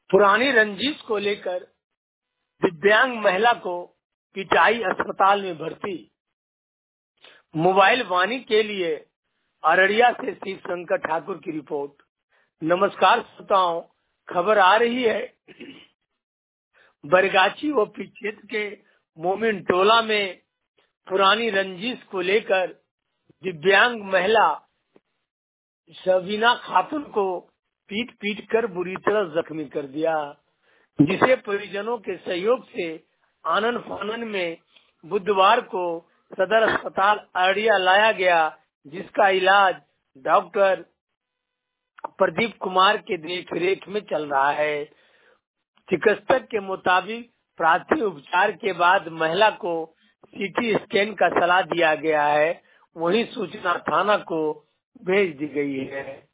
पुरानी रंजिश को लेकर दिव्यांग महिला को पिटाई, अस्पताल में भर्ती। मोबाइल वाणी के लिए अररिया से शिव शंकर ठाकुर की रिपोर्ट। नमस्कार श्रोताओं, खबर आ रही है बरगाछी ओपी क्षेत्र के मोमिन टोला में पुरानी रंजिश को लेकर दिव्यांग महिला शबीना खातून को पीट पीट कर बुरी तरह जख्मी कर दिया, जिसे परिजनों के सहयोग से आनन फानन में बुधवार को सदर अस्पताल अररिया लाया गया, जिसका इलाज डॉक्टर प्रदीप कुमार के देखरेख में चल रहा है। चिकित्सक के मुताबिक प्राथमिक उपचार के बाद महिला को सीटी स्कैन का सलाह दिया गया है। वहीं सूचना थाना को भेज दी गई है।